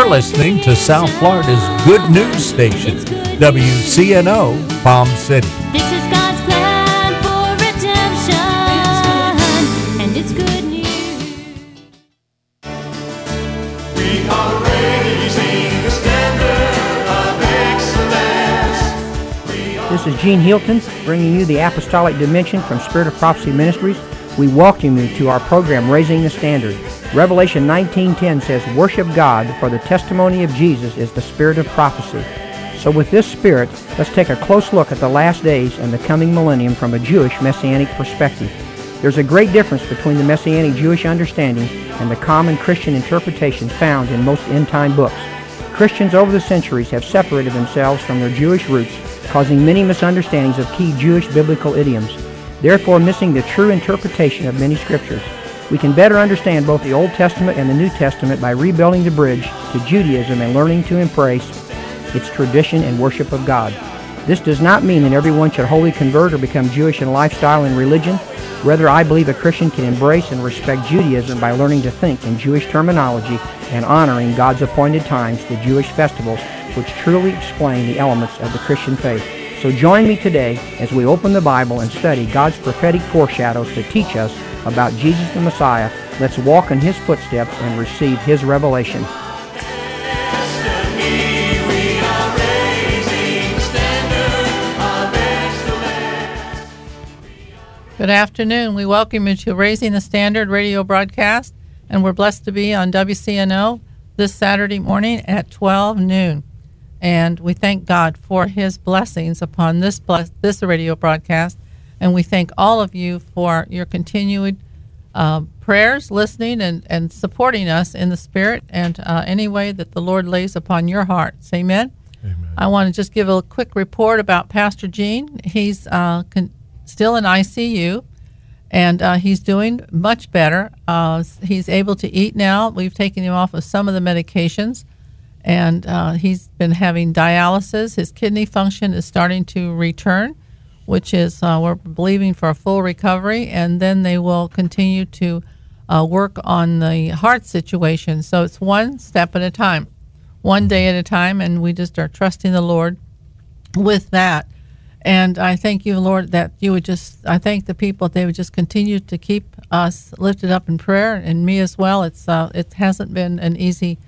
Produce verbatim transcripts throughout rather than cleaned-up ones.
You're listening to South Florida's good news station, W C N O, Palm City. This is God's plan for redemption, and it's good news. We are raising the standard of excellence. We are This is Gene Hilton bringing you the Apostolic Dimension from Spirit of Prophecy Ministries. We welcome you to our program, Raising the Standard. Revelation nineteen ten says, "Worship God, for the testimony of Jesus is the spirit of prophecy." So with this spirit, let's take a close look at the last days and the coming millennium from a Jewish Messianic perspective. There's a great difference between the Messianic Jewish understanding and the common Christian interpretation found in most end-time books. Christians over the centuries have separated themselves from their Jewish roots, causing many misunderstandings of key Jewish biblical idioms, therefore missing the true interpretation of many scriptures. We can better understand both the Old Testament and the New Testament by rebuilding the bridge to Judaism and learning to embrace its tradition and worship of God. This does not mean that everyone should wholly convert or become Jewish in lifestyle and religion. Rather, I believe a Christian can embrace and respect Judaism by learning to think in Jewish terminology and honoring God's appointed times, the Jewish festivals, which truly explain the elements of the Christian faith. So join me today as we open the Bible and study God's prophetic foreshadows to teach us about Jesus the Messiah. Let's walk in His footsteps and receive His revelation. destiny. We are raising the standard of excellence. Good afternoon. We welcome you to Raising the Standard radio broadcast, and we're blessed to be on W C N O this Saturday morning at twelve noon. And we thank God for His blessings upon this bless- this radio broadcast, and we thank all of you for your continued uh, prayers, listening, and, and supporting us in the Spirit, and uh, any way that the Lord lays upon your hearts. Amen? Amen. I want to just give a quick report about Pastor Gene. He's uh, con- still in I C U, and uh, he's doing much better. Uh, he's able to eat now. We've taken him off of some of the medications, and uh, he's been having dialysis. His kidney function is starting to return, which is uh, we're believing for a full recovery, and then they will continue to uh, work on the heart situation. So it's one step at a time, one day at a time, and we just are trusting the Lord with that. And I thank you, Lord, that you would just, I thank the people, they would just continue to keep us lifted up in prayer, and me as well. It's uh, it hasn't been an easy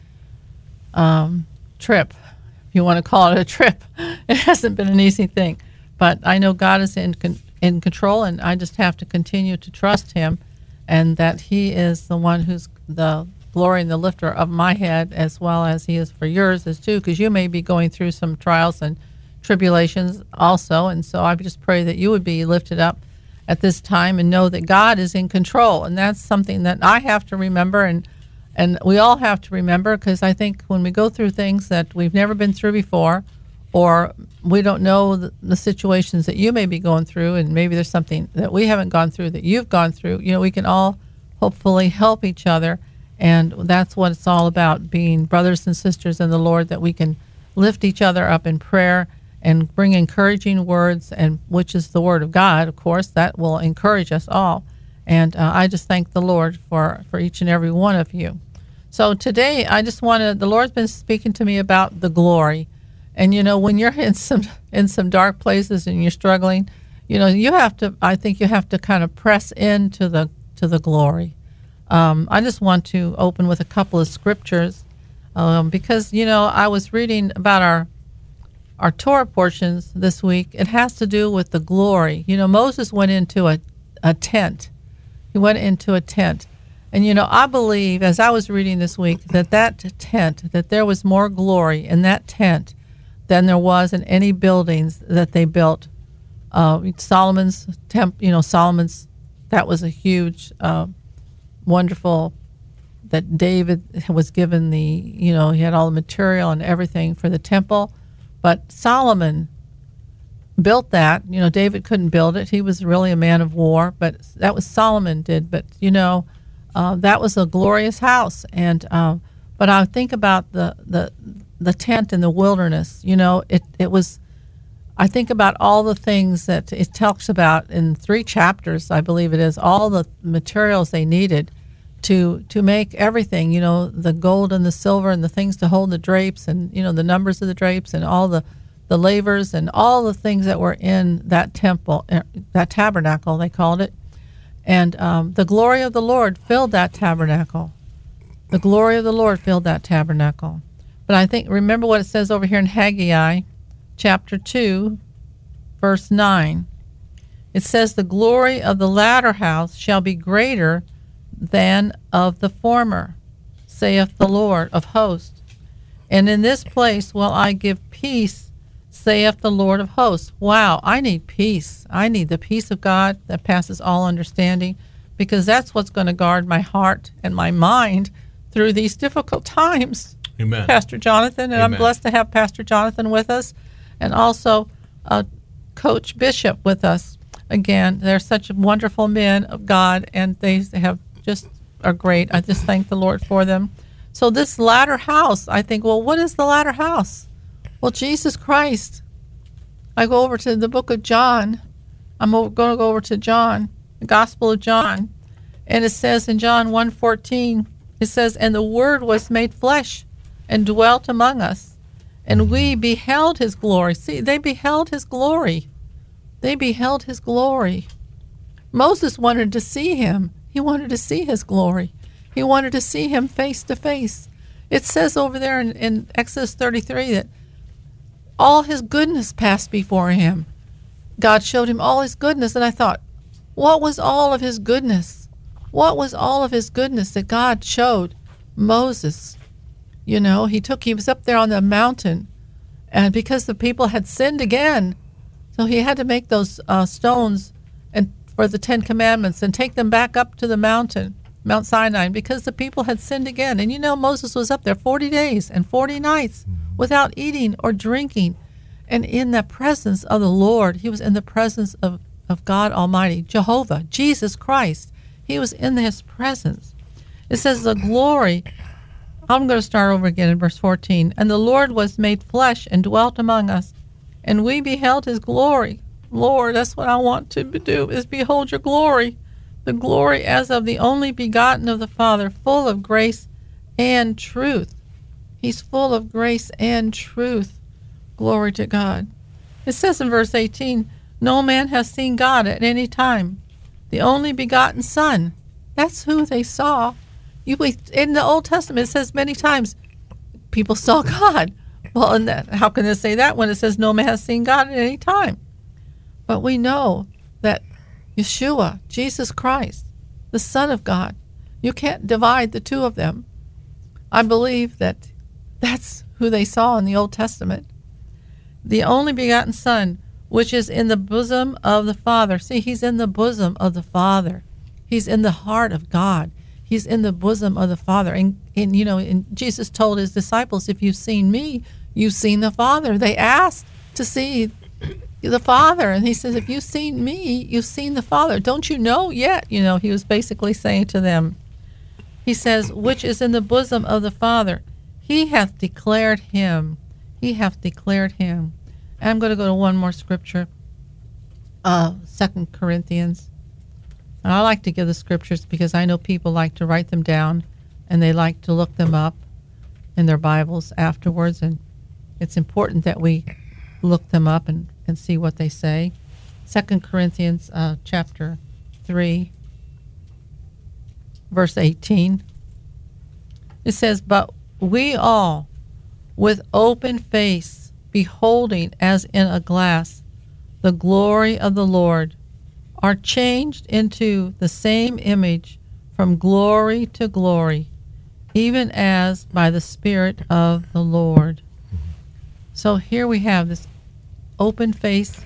um, trip, if you want to call it a trip. It hasn't been an easy thing. But I know God is in con- in control, and I just have to continue to trust Him, and that He is the one who's the glory and the lifter of my head, as well as He is for yours as too, because you may be going through some trials and tribulations also. And so I just pray that you would be lifted up at this time and know that God is in control. And that's something that I have to remember, and and we all have to remember, because I think when we go through things that we've never been through before, or we don't know the, the situations that you may be going through, and maybe there's something that we haven't gone through that you've gone through, you know, we can all hopefully help each other. And that's what it's all about, being brothers and sisters in the Lord, that we can lift each other up in prayer and bring encouraging words, and which is the Word of God, of course, that will encourage us all. And uh, I just thank the Lord for, for each and every one of you. So today, I just want to, the Lord's been speaking to me about the glory. And, you know, when you're in some in some dark places and you're struggling, you know, you have to, I think you have to kind of press into the to the glory. Um, I just want to open with a couple of scriptures um, because, you know, I was reading about our our Torah portions this week. It has to do with the glory. You know, Moses went into a, a tent. He went into a tent. And, you know, I believe, as I was reading this week, that that tent, that there was more glory in that tent than there was in any buildings that they built. Uh, Solomon's temp, you know, Solomon's, that was a huge, uh, wonderful, that David was given the, you know, he had all the material and everything for the temple. But Solomon built that. You know, David couldn't build it. He was really a man of war, but that was Solomon did. But, you know, uh, that was a glorious house. And uh, but I think about the, the the tent in the wilderness. You know, it, it was, I think about all the things that it talks about in three chapters, I believe it is, all the materials they needed. to to make everything, you know, the gold and the silver and the things to hold the drapes, and you know the numbers of the drapes and all the the lavers and all the things that were in that temple, uh, that tabernacle they called it. And um, the glory of the Lord filled that tabernacle. The glory of the Lord filled that tabernacle. But I think, remember what it says over here in Haggai chapter two, verse nine. It says, the glory of the latter house shall be greater than of the former, saith the Lord of hosts. And in this place will I give peace, saith the Lord of hosts. Wow, I need peace. I need the peace of God that passes all understanding, because that's what's going to guard my heart and my mind through these difficult times. Amen. Pastor Jonathan, and Amen. I'm blessed to have Pastor Jonathan with us, and also uh, Coach Bishop with us. Again, they're such wonderful men of God, and they have just are great. I just thank the Lord for them. So this latter house, I think, well, what is the latter house? Well, Jesus Christ. I go over to the book of John. I'm going to go over to John, the Gospel of John, and it says in John one fourteen, it says, and the Word was made flesh and dwelt among us, and we beheld his glory. See, they beheld his glory. They beheld his glory. Moses wanted to see him. He wanted to see his glory. He wanted to see him face to face. It says over there in, in Exodus thirty-three that all his goodness passed before him. God showed him all his goodness, and I thought, what was all of his goodness? What was all of his goodness that God showed Moses? You know, he took, he was up there on the mountain, and because the people had sinned again, so he had to make those uh, stones and for the Ten Commandments and take them back up to the mountain, Mount Sinai, because the people had sinned again. And you know, Moses was up there forty days and forty nights without eating or drinking. And in the presence of the Lord, he was in the presence of, of God Almighty, Jehovah, Jesus Christ. He was in his presence. It says the glory. I'm going to start over again in verse fourteen. And the Lord was made flesh and dwelt among us, and we beheld his glory. Lord, that's what I want to do, is behold your glory. The glory as of the only begotten of the Father, full of grace and truth. He's full of grace and truth. Glory to God. It says in verse eighteen, no man has seen God at any time. The only begotten Son. That's who they saw. You, in the Old Testament, it says many times, people saw God. Well, and that, how can they say that when it says no man has seen God at any time? But we know that Yeshua, Jesus Christ, the Son of God, you can't divide the two of them. I believe that that's who they saw in the Old Testament. The only begotten Son, which is in the bosom of the Father. See, he's in the bosom of the Father. He's in the heart of God. He's in the bosom of the Father. And, and you know, and Jesus told his disciples, if you've seen me, you've seen the Father. They asked to see the Father. And he says, if you've seen me, you've seen the Father. Don't you know yet? You know, he was basically saying to them, he says, which is in the bosom of the Father. He hath declared him. He hath declared him. And I'm going to go to one more scripture, uh, Second Corinthians. And I like to give the scriptures because I know people like to write them down and they like to look them up in their Bibles afterwards. And it's important that we look them up and, and see what they say. Second Corinthians uh, chapter three, verse eighteen. It says, but we all, with open face, beholding as in a glass the glory of the Lord, are changed into the same image from glory to glory, even as by the Spirit of the Lord. So here we have this open face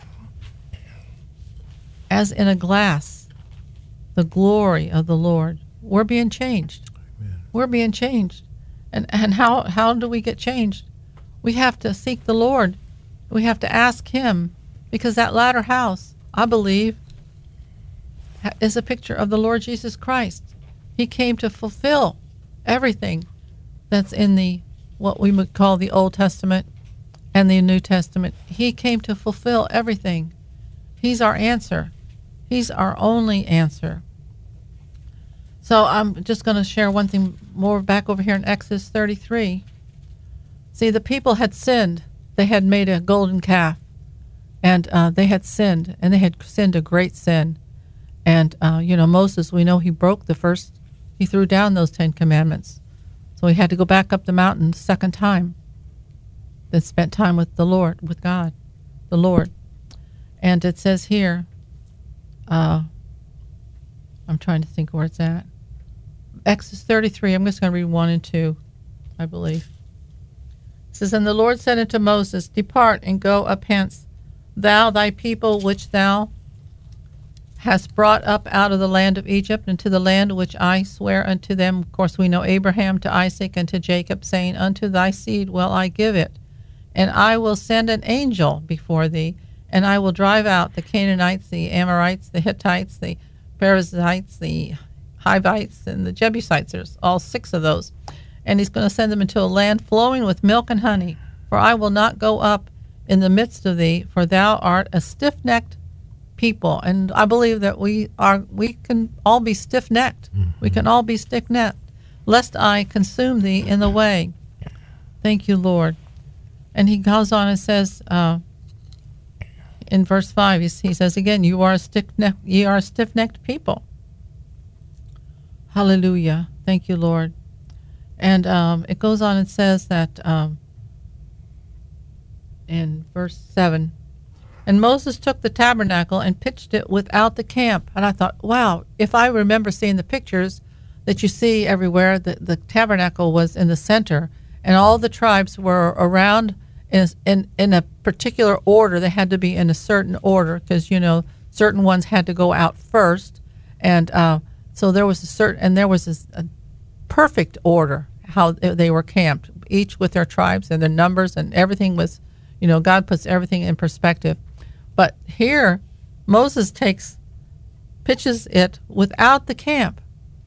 as in a glass, the glory of the Lord. We're being changed. Amen. We're being changed. And and how, how do we get changed? We have to seek the Lord. We have to ask him, because that latter house, I believe, is a picture of the Lord Jesus Christ. He came to fulfill everything that's in the, what we would call the Old Testament and the New Testament. He came to fulfill everything. He's our answer. He's our only answer. So I'm just going to share one thing more back over here in Exodus thirty-three. See, the people had sinned. They had made a golden calf, and uh, they had sinned, and they had sinned a great sin. And, uh, you know, Moses, we know he broke the first, he threw down those Ten Commandments. So he had to go back up the mountain the second time. Then spent time with the Lord, with God, the Lord. And it says here, uh, I'm trying to think where it's at. Exodus thirty-three, I'm just going to read one and two, I believe. It says, And the Lord said unto Moses, Depart and go up hence, thou, thy people, which thou hast brought up out of the land of Egypt, into the land which I swear unto them. Of course, we know Abraham, to Isaac, and to Jacob, saying, Unto thy seed will I give it. And I will send an angel before thee, and I will drive out the Canaanites, the Amorites, the Hittites, the Perizzites, the Hivites, and the Jebusites. There's all six of those. And he's going to send them into a land flowing with milk and honey. For I will not go up in the midst of thee, for thou art a stiff-necked people. And I believe that we are. We can all be stiff-necked. Mm-hmm. We can all be stiff-necked, lest I consume thee in the way. Thank you, Lord. And he goes on and says, uh, in verse five, he, he says again, "You are a stiff-necked. Ye are a stiff-necked people." Hallelujah. Thank you, Lord. And um, it goes on and says that um, in verse seven, and Moses took the tabernacle and pitched it without the camp. And I thought, wow, if I remember seeing the pictures that you see everywhere, the, the tabernacle was in the center, and all the tribes were around in, in, in a particular order. They had to be in a certain order because, you know, certain ones had to go out first. And uh, so there was a certain, and there was this, a perfect order how they were camped, each with their tribes and their numbers, and everything was, you know, God puts everything in perspective. But here, Moses takes, pitches it without the camp.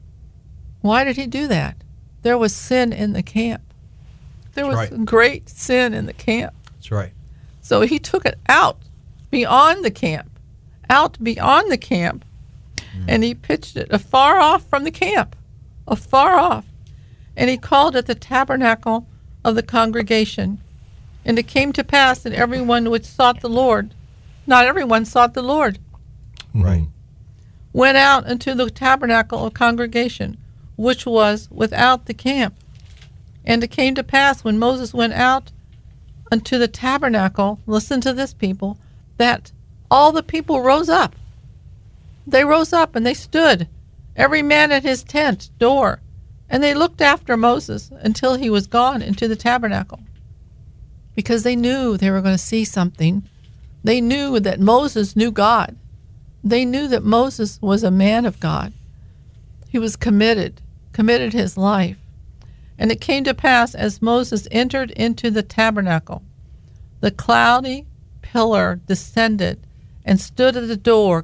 Why did he do that? There was sin in the camp. There was That's right. great sin in the camp. That's right. So he took it out beyond the camp, out beyond the camp, mm. and he pitched it afar off from the camp, afar off. And he called it the tabernacle of the congregation. And it came to pass that everyone which sought the Lord, not everyone sought the Lord, Right. went out into the tabernacle of congregation, which was without the camp. And it came to pass when Moses went out unto the tabernacle, listen to this, people, that all the people rose up. They rose up and they stood, every man at his tent door, and they looked after Moses until he was gone into the tabernacle, because they knew they were going to see something. They knew that Moses knew God. They knew that Moses was a man of God. He was committed, committed his life. And it came to pass as Moses entered into the tabernacle, the cloudy pillar descended and stood at the door.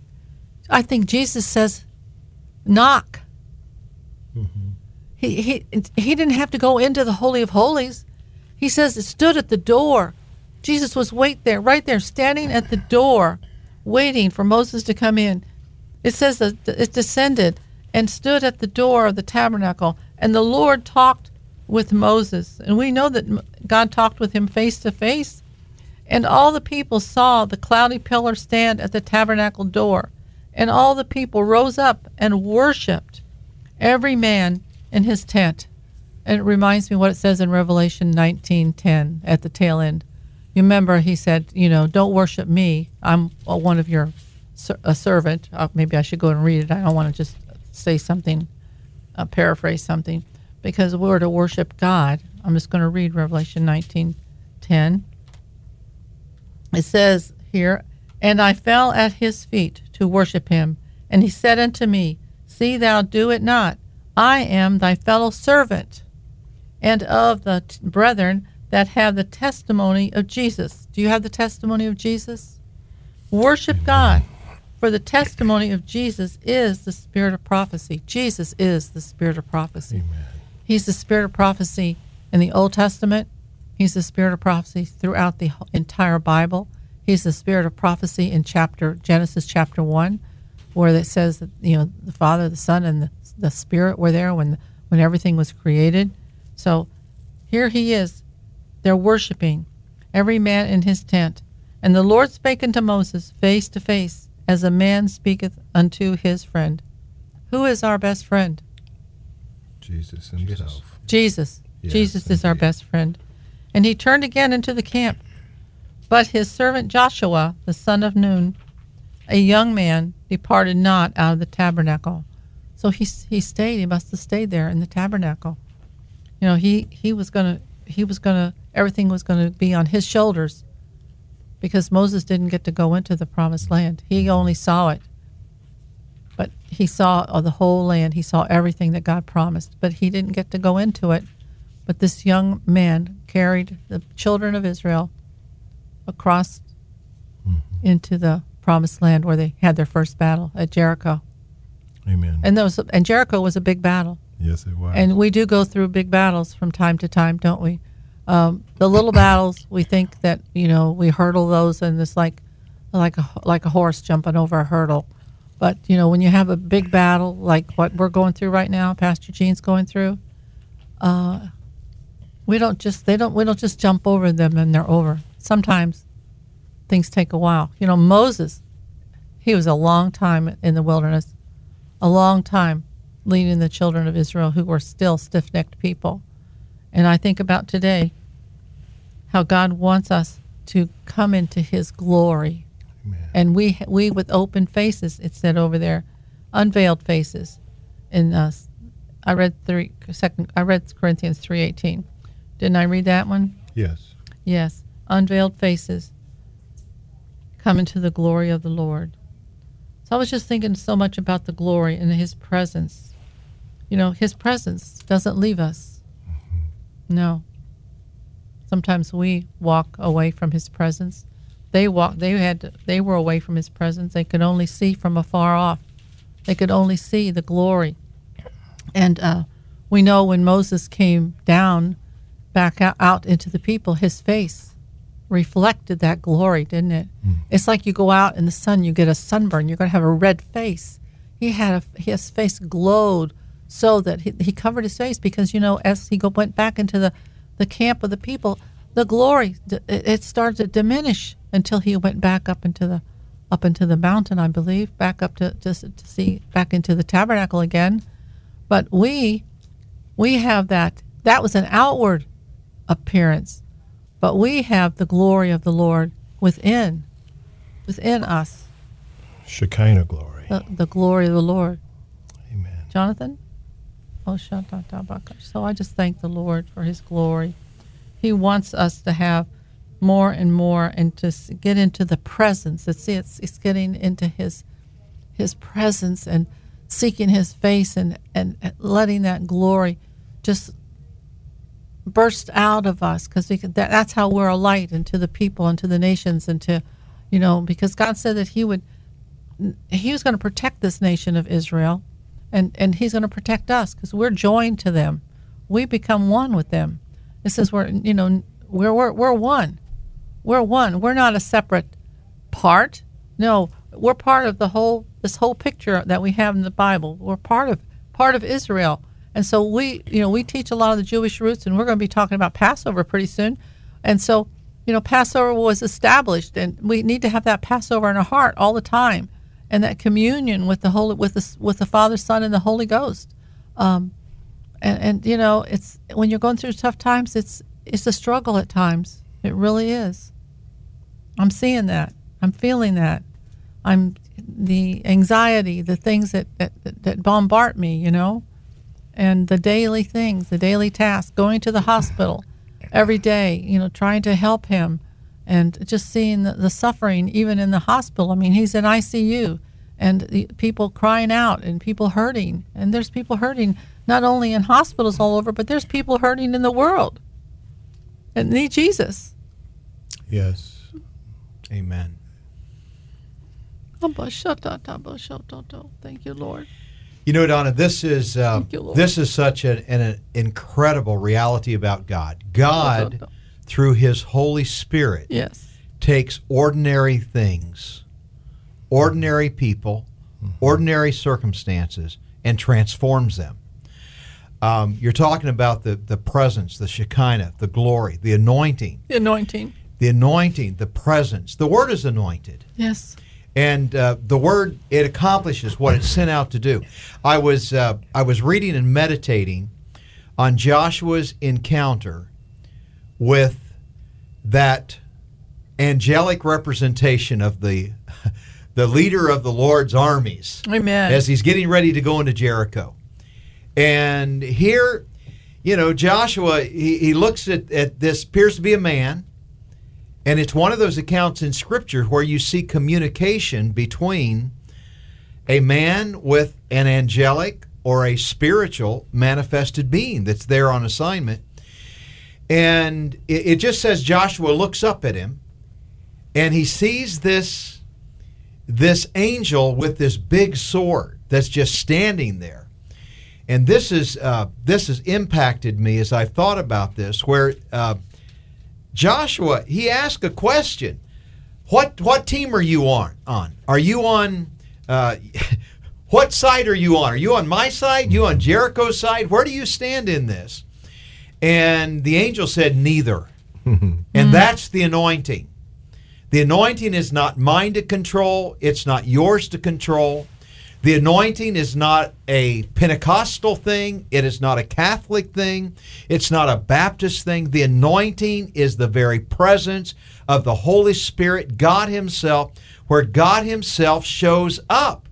I think Jesus says, knock. Mm-hmm. He, he, he didn't have to go into the Holy of Holies. He says it stood at the door. Jesus was wait there, right there, standing at the door, waiting for Moses to come in. It says that it descended and stood at the door of the tabernacle, and the Lord talked with Moses. And we know that God talked with him face to face. And all the people saw the cloudy pillar stand at the tabernacle door. And all the people rose up and worshipped, every man in his tent. And it reminds me what it says in Revelation nineteen ten at the tail end. You remember he said, you know, don't worship me. I'm one of your, a servant. Uh, maybe I should go and read it. I don't want to just say something, uh, paraphrase something, because we're to worship God. I'm just going to read Revelation nineteen ten. It says here, and I fell at his feet to worship him. And he said unto me, see thou do it not. I am thy fellow servant, and of the t- brethren that have the testimony of Jesus. Do you have the testimony of Jesus? Worship God, for the testimony of Jesus is the spirit of prophecy. Jesus is the spirit of prophecy. Amen. He's the spirit of prophecy in the Old Testament. He's the spirit of prophecy throughout the entire Bible. He's the spirit of prophecy in chapter Genesis chapter one, where it says that, you know, the Father, the Son, and the, the Spirit were there when when everything was created. So here he is. They're worshiping, every man in his tent. And the Lord spake unto Moses face to face, as a man speaketh unto his friend. Who is our best friend? Jesus himself. Jesus. Yes, Jesus is our indeed. best friend. And he turned again into the camp. But his servant Joshua, the son of Nun, a young man, departed not out of the tabernacle. So he he stayed. He must have stayed there in the tabernacle. You know, he he was gonna he was gonna everything was gonna be on his shoulders, because Moses didn't get to go into the promised land. He only saw it. But he saw uh, the whole land. He saw everything that God promised. But he didn't get to go into it. But this young man carried the children of Israel across Mm-hmm. into the promised land, where they had their first battle at Jericho. Amen. And there was, and Jericho was a big battle. Yes, it was. And we do go through big battles from time to time, don't we? Um, the little battles, we think that, you know, we hurdle those, and it's like like a, like a horse jumping over a hurdle. But, you know, when you have a big battle like what we're going through right now, Pastor Gene's going through, uh, we don't just they don't we don't just jump over them and they're over. Sometimes things take a while. You know, Moses, he was a long time in the wilderness, a long time leading the children of Israel, who were still stiff-necked people. And I think about today, how God wants us to come into his glory. Amen. And we we with open faces, it said over there, unveiled faces. In us, I read three second. I read Corinthians three eighteen. Didn't I read that one? Yes. Yes, unveiled faces come into the glory of the Lord. So I was just thinking so much about the glory and his presence. You know, his presence doesn't leave us. No. Sometimes we walk away from his presence. They walk. They had. To, they were away from his presence. They could only see from afar off. They could only see the glory. And uh, we know when Moses came down, back out, out into the people, his face reflected that glory, didn't it? Mm. It's like you go out in the sun, you get a sunburn, you're going to have a red face. He had a, his face glowed so that he, he covered his face, because, you know, as he go, went back into the, the camp of the people, the glory, it, it started to diminish until he went back up into the up into the mountain, I believe, back up to just to see back into the tabernacle again. But we we have that. That was an outward appearance. But we have the glory of the Lord within, within us. Shekinah glory. The, the glory of the Lord. Amen. Jonathan? Oh, shatattabakash. So I just thank the Lord for his glory. He wants us to have more and more, and to get into the presence. It's, it's, it's getting into his his presence and seeking his face, and, and letting that glory just burst out of us, because that, that's how we're a light into the people and to the nations, and to, you know, because God said that he would, he was going to protect this nation of Israel, and, and he's going to protect us, because we're joined to them. We become one with them. It says we're, you know, we're, we're, we're one. We're one. We're not a separate part. No, we're part of the whole, this whole picture that we have in the Bible. We're part of, part of Israel. And so we, you know, we teach a lot of the Jewish roots, and we're going to be talking about Passover pretty soon. And so, you know, Passover was established, and we need to have that Passover in our heart all the time, and that communion with the Holy, with the with the Father, Son, and the Holy Ghost. Um, and, and you know, it's when you're going through tough times, it's it's a struggle at times. It really is. I'm seeing that. I'm feeling that. I'm the anxiety, the things that that, that bombard me. You know. And the daily things, the daily tasks, going to the hospital every day, you know, trying to help him, and just seeing the, the suffering even in the hospital. I mean, he's in I C U, and the people crying out, and people hurting. And there's people hurting not only in hospitals all over, but there's people hurting in the world and need Jesus. Yes. Amen. Thank you, Lord. You know, Donna, this is uh, Thank you, Lord. this is such an, an incredible reality about God. God, through his Holy Spirit, Yes. takes ordinary things, ordinary people, ordinary circumstances, and transforms them. Um, you're talking about the, the presence, the Shekinah, the glory, the anointing. The anointing. The anointing, the presence. The Word is anointed. Yes. And uh, the Word, it accomplishes what it's sent out to do. I was uh, I was reading and meditating on Joshua's encounter with that angelic representation of the the leader of the Lord's armies. Amen. As he's getting ready to go into Jericho. And here, you know, Joshua, he, he looks at, at this, appears to be a man, and it's one of those accounts in Scripture where you see communication between a man with an angelic or a spiritual manifested being that's there on assignment. And it, it just says Joshua looks up at him, and he sees this, this angel with this big sword that's just standing there. And this is uh, this has impacted me as I've thought about this, where uh, Joshua, he asked a question. What what team are you on? On Are you on, uh, what side are you on? Are you on my side? You on Jericho's side? Where do you stand in this? And the angel said, neither. And that's the anointing. The anointing is not mine to control. It's not yours to control. The anointing is not a Pentecostal thing. It is not a Catholic thing. It's not a Baptist thing. The anointing is the very presence of the Holy Spirit, God Himself, where God Himself shows up,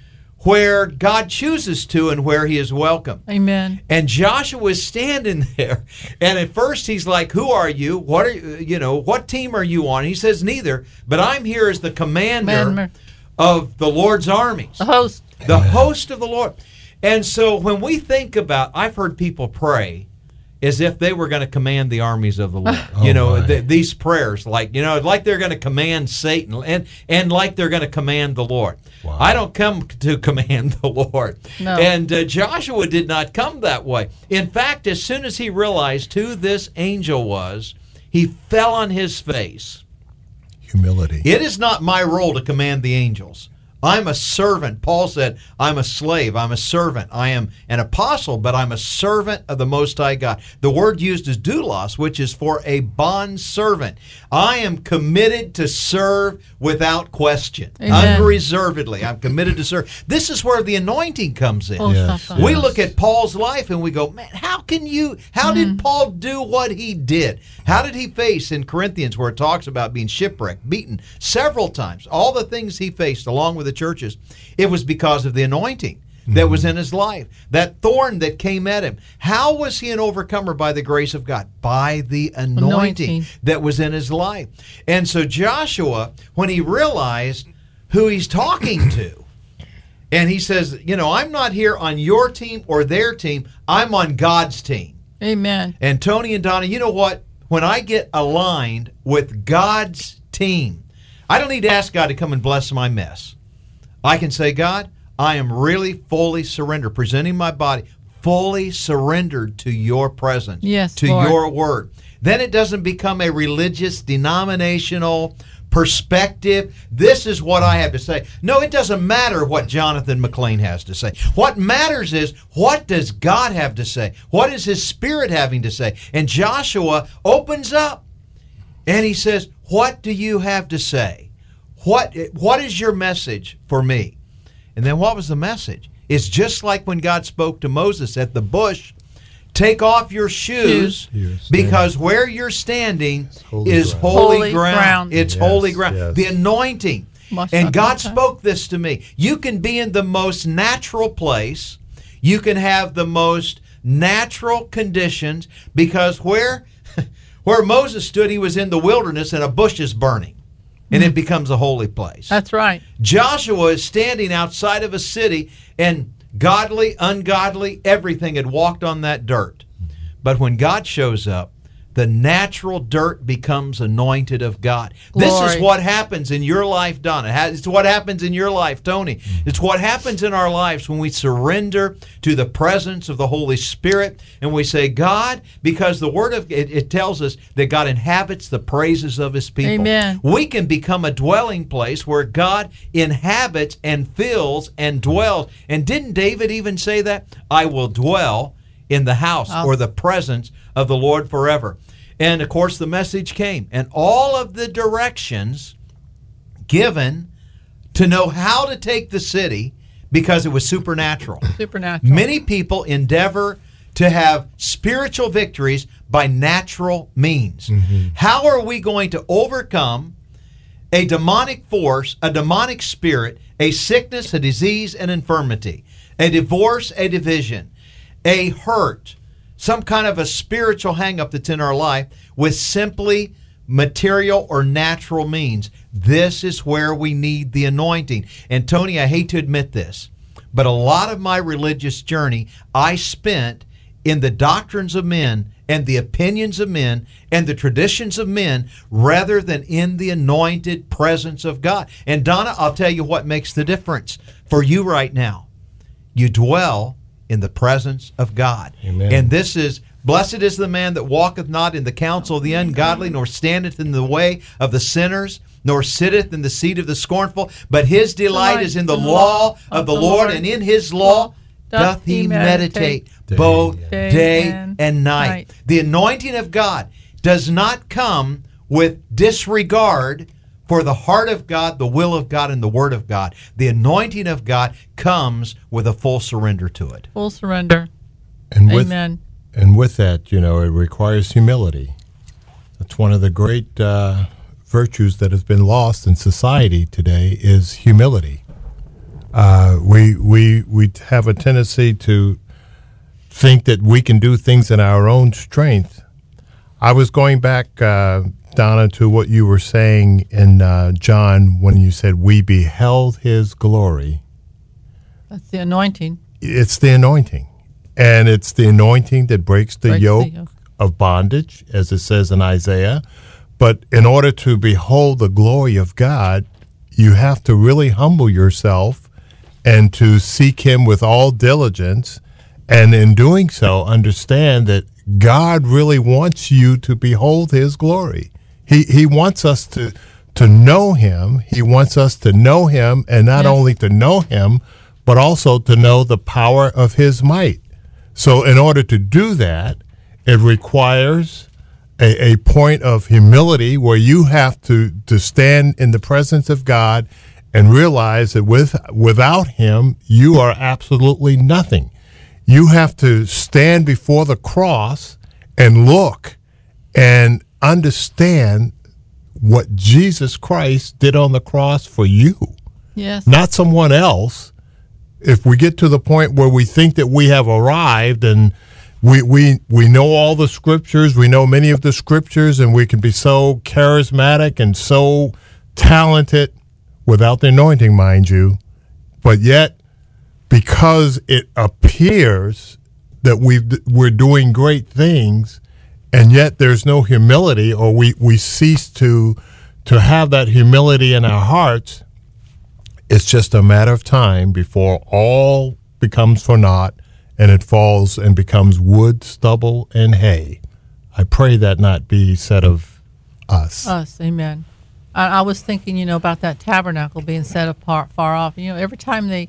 where God chooses to and where He is welcome. Amen. And Joshua is standing there, and at first he's like, who are you? What are you, you know, what team are you on? He says, neither, but I'm here as the commander Commander. of the Lord's armies. The host. The host of the Lord. And so when we think about, I've heard people pray as if they were going to command the armies of the Lord. Oh, you know, my. th- these prayers, like, you know, like they're going to command Satan and, and like they're going to command the Lord. Wow. I don't come to command the Lord. No. And uh, Joshua did not come that way. In fact, as soon as he realized who this angel was, he fell on his face. Humility. It is not my role to command the angels. I'm a servant. Paul said, I'm a slave. I'm a servant. I am an apostle, but I'm a servant of the Most High God. The word used is doulos, which is for a bond servant. I am committed to serve without question, Amen. unreservedly. I'm committed to serve. This is where the anointing comes in. Oh, Yes, stop that. We yes. look at Paul's life and we go, man, how can you, how did Paul do what he did? How did he face in Corinthians where it talks about being shipwrecked, beaten several times, all the things he faced along with the churches? It was because of the anointing that was in his life, that thorn that came at him. How was he an overcomer by the grace of God? By the anointing, Anointing. that was in his life. And so Joshua, when he realized who he's talking to, and he says, you know, I'm not here on your team or their team. I'm on God's team. Amen. And Tony and Donna, you know what? When I get aligned with God's team, I don't need to ask God to come and bless my mess. I can say, God, I am really fully surrendered, presenting my body, fully surrendered to your presence, Yes, to Lord. your word. Then it doesn't become a religious, denominational perspective. This is what I have to say. No, it doesn't matter what Jonathan McLean has to say. What matters is, what does God have to say? What is His Spirit having to say? And Joshua opens up and he says, what do you have to say? What What is your message for me? And then what was the message? It's just like when God spoke to Moses at the bush, take off your shoes, Shoes. because where you're standing holy is ground. holy, Holy ground. ground. It's Yes, holy ground. yes. The anointing. Must And not God touch that. spoke this to me. You can be in the most natural place. You can have the most natural conditions, because where where Moses stood, he was in the wilderness and a bush is burning. And it becomes a holy place. That's right. Joshua is standing outside of a city, and godly, ungodly, everything had walked on that dirt. But when God shows up, the natural dirt becomes anointed of God. This is Glory. what happens in your life, Donna. It's what happens in your life, Tony. It's what happens in our lives when we surrender to the presence of the Holy Spirit and we say, God, because the Word of it, it tells us that God inhabits the praises of His people. Amen. We can become a dwelling place where God inhabits and fills and dwells. And didn't David even say that? I will dwell in the house Oh. or the presence of the Lord forever. And of course the message came, and all of the directions given to know how to take the city, because it was supernatural. Supernatural. Many people endeavor to have spiritual victories by natural means. How are we going to overcome a demonic force, a demonic spirit, a sickness, a disease, an infirmity, a divorce, a division, a hurt, some kind of a spiritual hang-up that's in our life with simply material or natural means? This is where we need the anointing. And Tony, I hate to admit this, but a lot of my religious journey I spent in the doctrines of men and the opinions of men and the traditions of men rather than in the anointed presence of God. And Donna, I'll tell you what makes the difference for you right now. You dwell in the presence of God. Amen. And this is, blessed is the man that walketh not in the counsel of the ungodly, nor standeth in the way of the sinners, nor sitteth in the seat of the scornful, but his delight is in the law of the Lord, and in his law doth he meditate both Day day and and night. night. The anointing of God does not come with disregard for the heart of God, the will of God, and the Word of God. The anointing of God comes with a full surrender to it. Full surrender. And with, Amen. and with that, you know, it requires humility. That's one of the great uh, virtues that has been lost in society today is humility. Uh, we, we, we have a tendency to think that we can do things in our own strength. I was going back, uh, Donna, to what you were saying in uh, John when you said, we beheld his glory. That's the anointing. It's the anointing. And it's the anointing that breaks the Breaks the yoke yoke. of bondage, as it says in Isaiah. But in order to behold the glory of God, you have to really humble yourself and to seek him with all diligence. And in doing so, understand that God really wants you to behold his glory. He he wants us to to know him. He wants us to know him, and not Yes. only to know him, but also to know the power of his might. So in order to do that, it requires a, a point of humility where you have to, to stand in the presence of God and realize that with without him, you are absolutely nothing. You have to stand before the cross and look and understand what Jesus Christ did on the cross for you, Yes. not someone else. If we get to the point where we think that we have arrived and we, we, we know all the scriptures, we know many of the scriptures, and we can be so charismatic and so talented without the anointing, mind you, but yet because it appears that we've, we're doing great things, and yet there's no humility, or we, we cease to to have that humility in our hearts, it's just a matter of time before all becomes for naught and it falls and becomes wood, stubble, and hay. I pray that not be said of us. Us, amen. I, I was thinking, you know, about that tabernacle being set apart far off. You know, every time they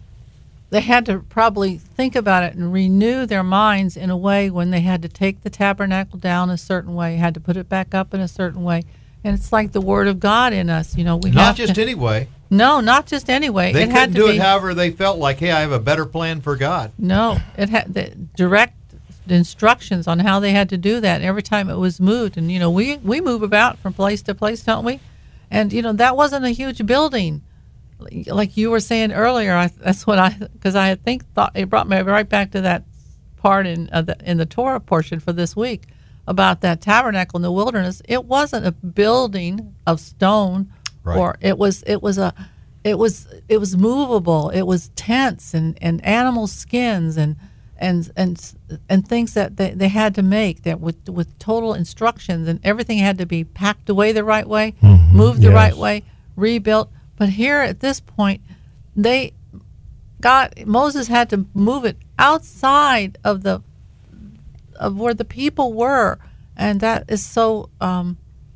they had to probably think about it and renew their minds in a way when they had to take the tabernacle down a certain way, had to put it back up in a certain way. And it's like the Word of God in us, you know. We Not have just to, anyway. no, not just anyway. They it couldn't had to do be, it however they felt like, hey, I have a better plan for God. No, it had the direct instructions on how they had to do that every time it was moved. And you know, we we move about from place to place, don't we? And you know, that wasn't a huge building, like you were saying earlier. I, that's what I because I think thought it brought me right back to that part in uh, the, in the Torah portion for this week about that tabernacle in the wilderness. It wasn't a building of stone, Right. or it was it was a it was it was movable. It was tents and and animal skins and and and and things that they, they had to make that with with total instructions, and everything had to be packed away the right way, Mhm, moved the yes. right way, rebuilt. But here at this point, they God Moses had to move it outside of the of where the people were, and that is so um,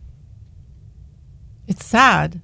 it's sad.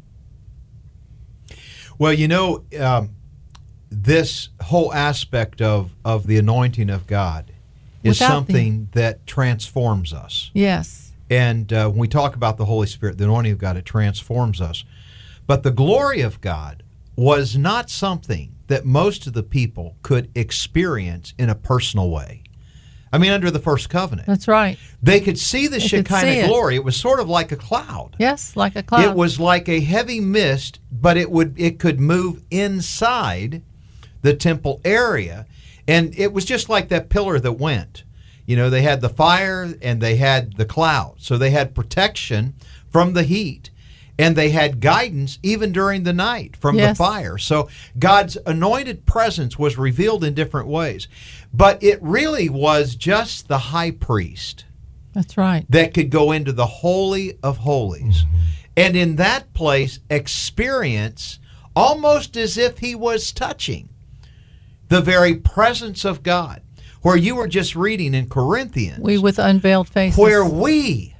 Well, you know, um, this whole aspect of, of the anointing of God is Without something that transforms us. Yes. And uh, when we talk about the Holy Spirit, the anointing of God, it transforms us. But the glory of God was not something that most of the people could experience in a personal way. I mean, under the first covenant. That's right. They could see the They could see Shekinah it. glory. It was sort of like a cloud. Yes, like a cloud. It was like a heavy mist, but it would it could move inside the temple area, and it was just like that pillar that went. You know, they had the fire and they had the cloud, so they had protection from the heat, and they had guidance even during the night from Yes. the fire. So God's anointed presence was revealed in different ways, but it really was just the high priest That's right. that could go into the Holy of Holies. And in that place, experience almost as if he was touching the very presence of God. Where you were just reading in Corinthians, We with unveiled faces. where we,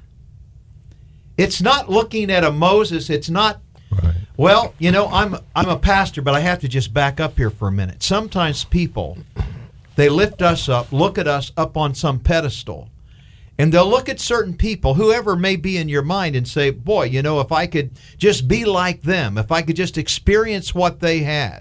it's not looking at a Moses, it's not, Right. well, you know, I'm I'm a pastor, but I have to just back up here for a minute. Sometimes people, they lift us up, look at us up on some pedestal, and they'll look at certain people, whoever may be in your mind, and say, boy, you know, if I could just be like them, if I could just experience what they had.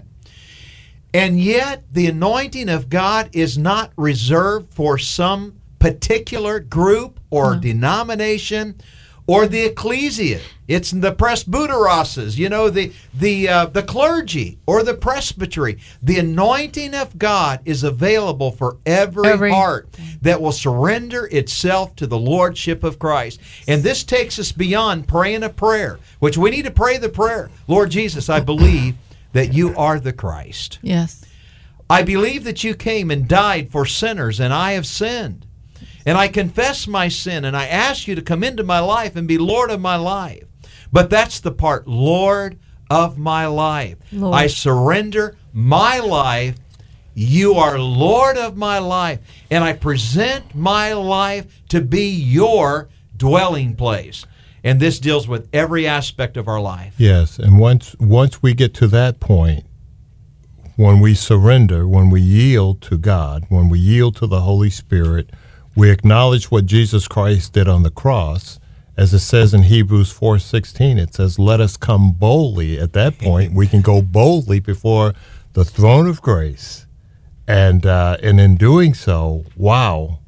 And yet, the anointing of God is not reserved for some particular group or No. denomination or the ecclesia. It's the presbyteroses, you know, the the uh, the clergy or the presbytery. The anointing of God is available for every, Every- heart that will surrender itself to the lordship of Christ. And this takes us beyond praying a prayer, which we need to pray the prayer. Lord Jesus, I believe that you are the Christ. Yes. I believe that you came and died for sinners, and I have sinned. And I confess my sin, and I ask you to come into my life and be Lord of my life. But that's the part, Lord of my life. Lord. I surrender my life. You are Lord of my life. And I present my life to be your dwelling place. And this deals with every aspect of our life. Yes, and once once we get to that point, when we surrender, when we yield to God, when we yield to the Holy Spirit, we acknowledge what Jesus Christ did on the cross. As it says in Hebrews four sixteen, it says, let us come boldly. At that point, we can go boldly before the throne of grace. And uh, and in doing so, wow,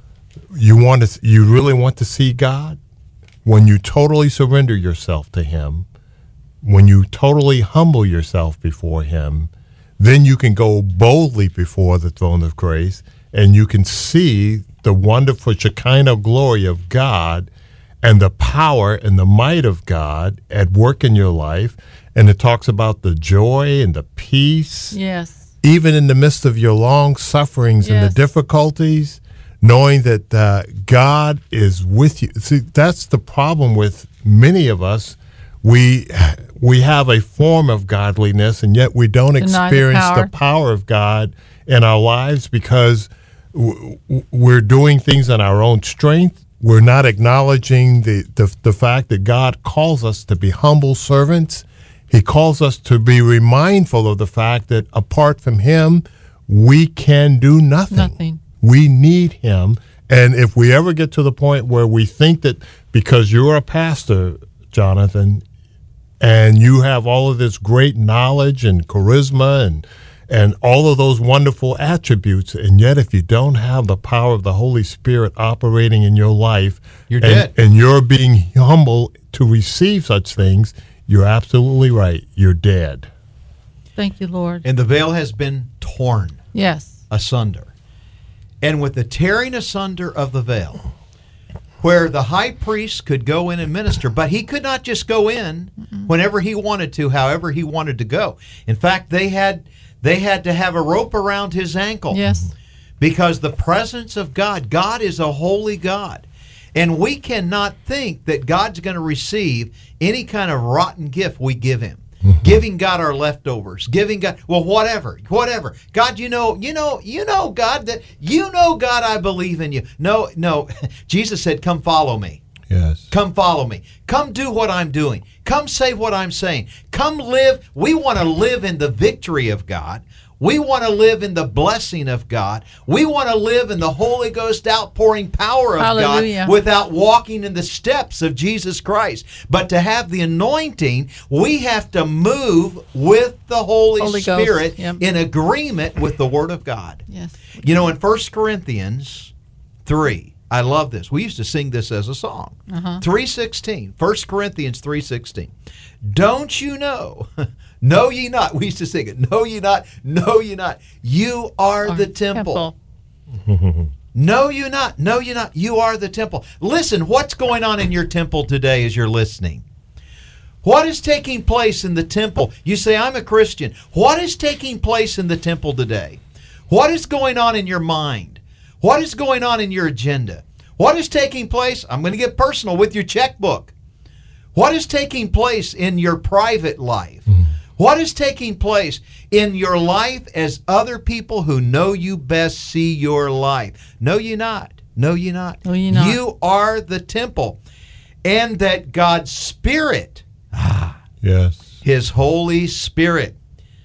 you want to, you really want to see God? When you totally surrender yourself to Him, when you totally humble yourself before Him, then you can go boldly before the throne of grace, and you can see the wonderful Shekinah glory of God and the power and the might of God at work in your life. And it talks about the joy and the peace, Yes. even in the midst of your long sufferings and the Yes. difficulties, knowing that uh, God is with you. See, that's the problem with many of us. We we have a form of godliness, and yet we don't Deny the experience power. the power of God in our lives because w- w- we're doing things in our own strength. We're not acknowledging the, the, the fact that God calls us to be humble servants. He calls us to be remindful of the fact that apart from Him, we can do nothing. Nothing. We need Him. And if we ever get to the point where we think that because you're a pastor, Jonathan, and you have all of this great knowledge and charisma and and all of those wonderful attributes, and yet if you don't have the power of the Holy Spirit operating in your life, You're and, dead. and you're being humble to receive such things, you're absolutely right. You're dead. Thank you, Lord. And the veil has been torn Yes. asunder. And with the tearing asunder of the veil, where the high priest could go in and minister, but he could not just go in whenever he wanted to, however he wanted to go. In fact, they had they had to have a rope around his ankle. Yes. because the presence of God, God is a holy God. And we cannot think that God's going to receive any kind of rotten gift we give him. Mm-hmm. Giving God our leftovers, giving God, well, whatever, whatever. God, you know, you know, you know, God, that you know, God, I believe in you. No, no. Jesus said, come follow me. Yes. Come follow me. Come do what I'm doing. Come say what I'm saying. Come live. We want to live in the victory of God. We want to live in the blessing of God. We want to live in the Holy Ghost outpouring power of Hallelujah. God without walking in the steps of Jesus Christ. But to have the anointing, we have to move with the Holy, Holy Ghost, Spirit yep. in agreement with the Word of God. Yes. You know, in First Corinthians three, I love this. We used to sing this as a song. Uh-huh. three sixteen, First Corinthians three sixteen. Don't you know... Know ye not, we used to sing it, know ye not, know ye not, you are Our the temple. temple. Know you not, know you not, you are the temple. Listen, what's going on in your temple today as you're listening? What is taking place in the temple? You say, I'm a Christian. What is taking place in the temple today? What is going on in your mind? What is going on in your agenda? What is taking place? I'm going to get personal with your checkbook. What is taking place in your private life? Mm. What is taking place in your life as other people who know you best see your life? Know ye not. Know ye not. Know ye not. You are the temple. And that God's Spirit, ah, yes, His Holy Spirit,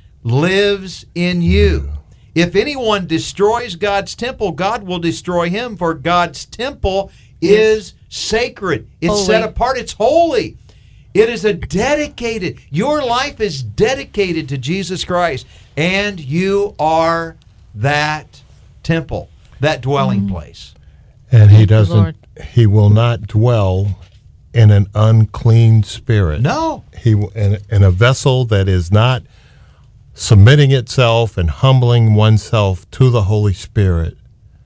lives in you. If anyone destroys God's temple, God will destroy him, for God's temple is sacred. It's Holy. set apart. It's holy. It is a dedicated, your life is dedicated to Jesus Christ, and you are that temple, that dwelling Mm. place. And he Thank you, doesn't, Lord. he will not dwell in an unclean spirit. No. He will- in, in a vessel that is not submitting itself and humbling oneself to the Holy Spirit.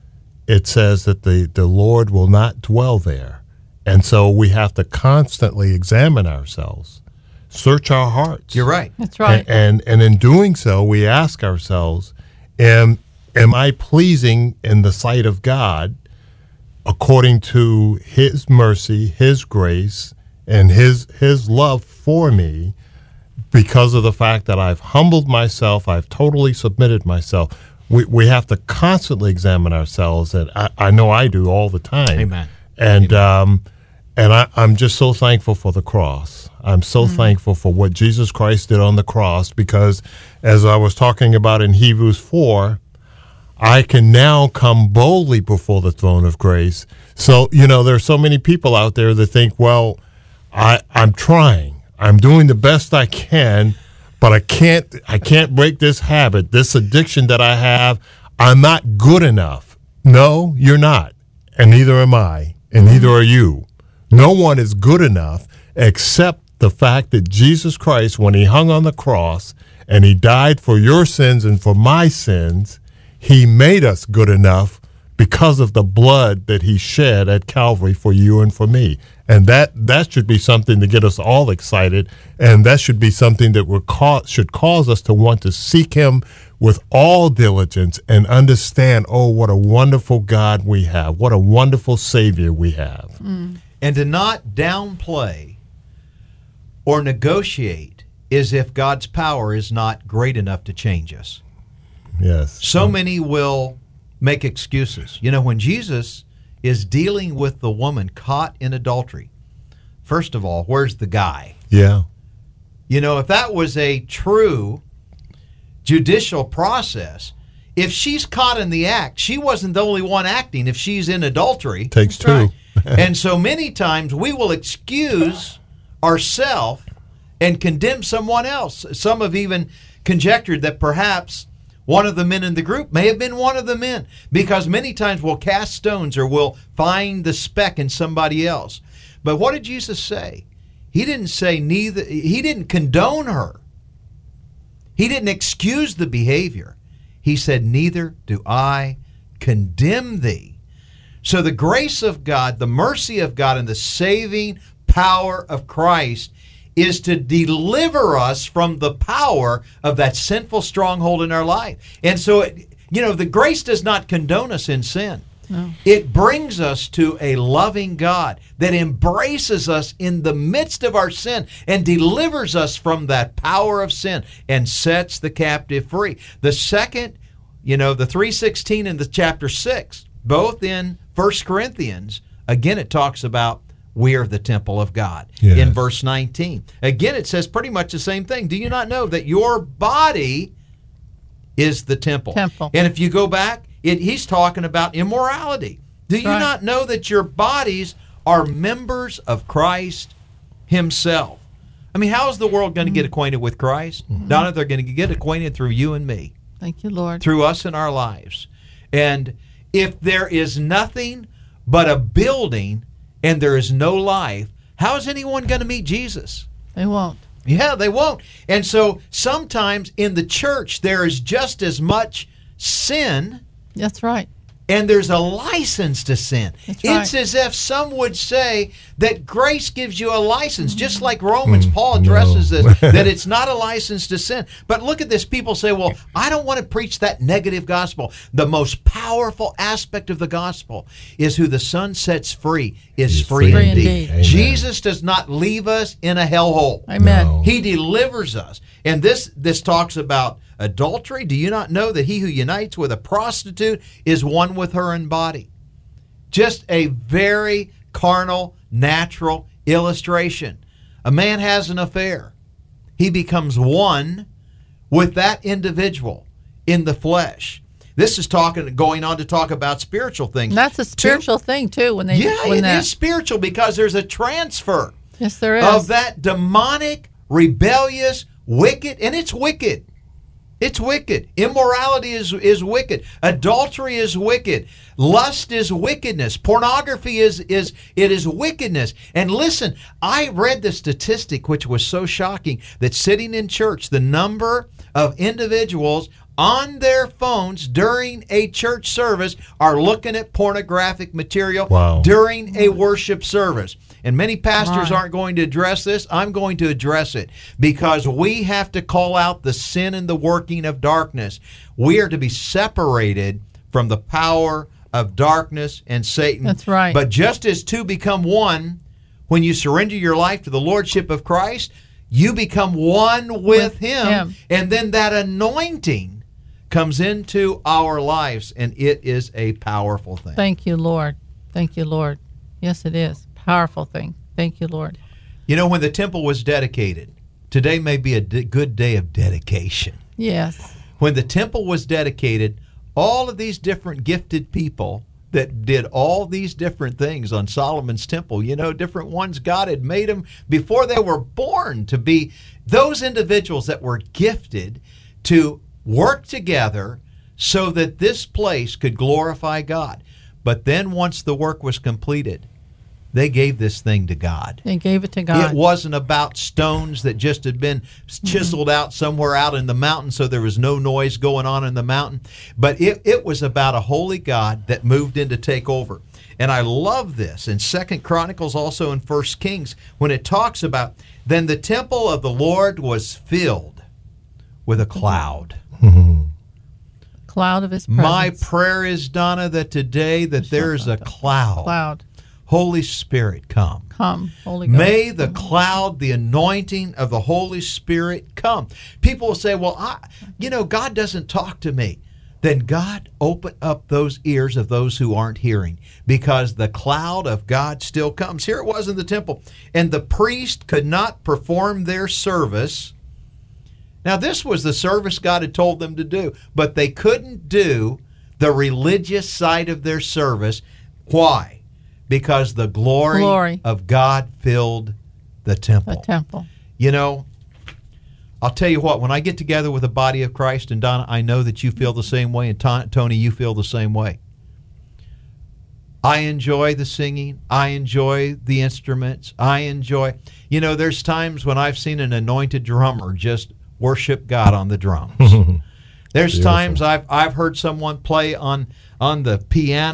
It says that the, the Lord will not dwell there. And so we have to constantly examine ourselves, search our hearts. You're right. That's right. And, and and in doing so, we ask ourselves, am am I pleasing in the sight of God according to His mercy, His grace, and His His love for me, because of the fact that I've humbled myself, I've totally submitted myself. We we have to constantly examine ourselves, and I, I know I do all the time. Amen. And um, and I, I'm just so thankful for the cross. I'm so Mm-hmm. thankful for what Jesus Christ did on the cross, because as I was talking about in Hebrews four, I can now come boldly before the throne of grace. So, you know, there are so many people out there that think, well, I, I'm trying. I'm doing the best I can, but I can't I can't break this habit, this addiction that I have. I'm not good enough. No, you're not. And neither am I. And neither are you. No one is good enough except the fact that Jesus Christ, when he hung on the cross and he died for your sins and for my sins, he made us good enough because of the blood that he shed at Calvary for you and for me. And that, that should be something to get us all excited, and that should be something that would cause, should cause us to want to seek him with all diligence and understand, oh, what a wonderful God we have. What a wonderful Savior we have. Mm. And to not downplay or negotiate as if God's power is not great enough to change us. Yes. So many will make excuses. You know, when Jesus is dealing with the woman caught in adultery, first of all, where's the guy? Yeah. You know, if that was a true judicial process, if she's caught in the act, she wasn't the only one acting if she's in adultery. Takes That's right. two. And so many times we will excuse ourselves and condemn someone else. Some have even conjectured that perhaps one of the men in the group may have been one of the men, because many times we'll cast stones or we'll find the speck in somebody else. But what did Jesus say? He didn't say neither, he didn't condone her. He didn't excuse the behavior. He said, neither do I condemn thee. So the grace of God, the mercy of God, and the saving power of Christ is to deliver us from the power of that sinful stronghold in our life. And so, it, You know, the grace does not condone us in sin. No. It brings us to a loving God that embraces us in the midst of our sin and delivers us from that power of sin and sets the captive free. The second, you know, the three sixteen and the chapter six, both in First Corinthians, again it talks about we are the temple of God. Yes. In verse nineteen. Again, it says pretty much the same thing. Do you not know that your body is the temple? Temple. And if you go back, it, he's talking about immorality. Do you right. not know that your bodies are members of Christ himself? I mean, how is the world going to get acquainted with Christ? Mm-hmm. Donna, they're going to get acquainted through you and me. Thank you, Lord. Through us in our lives. And if there is nothing but a building and there is no life, how is anyone going to meet Jesus? They won't. Yeah, they won't. And so sometimes in the church there is just as much sin, That's right. and there's a license to sin. That's It's right. as if some would say that grace gives you a license, just like Romans, Mm, Paul no. addresses this, that it's not a license to sin. But look at this. People say, well, I don't want to preach that negative gospel. The most powerful aspect of the gospel is who the Son sets free is Is free, free indeed. indeed. Amen. Jesus does not leave us in a hellhole. Amen. No. He delivers us. And this this talks about adultery. Do you not know that he who unites with a prostitute is one with her in body? Just a very carnal, natural illustration. A man has an affair. He becomes one with that individual in the flesh. This is talking, going on to talk about spiritual things. And that's a spiritual Two- thing, too. When they Yeah, when it that, is spiritual because there's a transfer Yes, there is. of that demonic, rebellious, wicked, and it's wicked. It's wicked. Immorality is, is wicked. Adultery is wicked. Lust is wickedness. Pornography is, is it is wickedness. And listen, I read the statistic which was so shocking that sitting in church, the number of individuals on their phones during a church service are looking at pornographic material Wow. during a worship service. And many pastors My. aren't going to address this. I'm going to address it because we have to call out the sin and the working of darkness. We are to be separated from the power of darkness and Satan. That's right. But just as two become one, when you surrender your life to the Lordship of Christ, you become one with, With him, him. and then that anointing comes into our lives, and it is a powerful thing. Thank you, Lord. Thank you, Lord. Yes, it is. Powerful thing. Thank you, Lord. You know, when the temple was dedicated, today may be a d- good day of dedication. Yes. When the temple was dedicated, all of these different gifted people that did all these different things on Solomon's temple, you know, different ones, God had made them before they were born to be those individuals that were gifted to work together so that this place could glorify God. But then once the work was completed, they gave this thing to God. They gave it to God. It wasn't about stones that just had been chiseled out somewhere out in the mountain so there was no noise going on in the mountain. But it, it was about a holy God that moved in to take over. And I love this in Second Chronicles, also in First Kings, when it talks about, then the temple of the Lord was filled with a cloud. Cloud of his My presence. prayer is, Donna, that today that there's a cloud. Cloud. Holy Spirit, come. Come, Holy Ghost. May the cloud, the anointing of the Holy Spirit come. People will say, well, I, you know, God doesn't talk to me. Then God, open up those ears of those who aren't hearing, because the cloud of God still comes. Here it was in the temple. And the priest could not perform their service. Now, this was the service God had told them to do, but they couldn't do the religious side of their service. Why? Because the glory, Glory. of God filled the temple. The temple. You know, I'll tell you what, when I get together with the body of Christ, and Donna, I know that you feel the same way, and Ta- Tony, you feel the same way. I enjoy the singing. I enjoy the instruments. I enjoy, you know, there's times when I've seen an anointed drummer just worship God on the drums. There's Beautiful. times I've I've heard someone play on on the piano,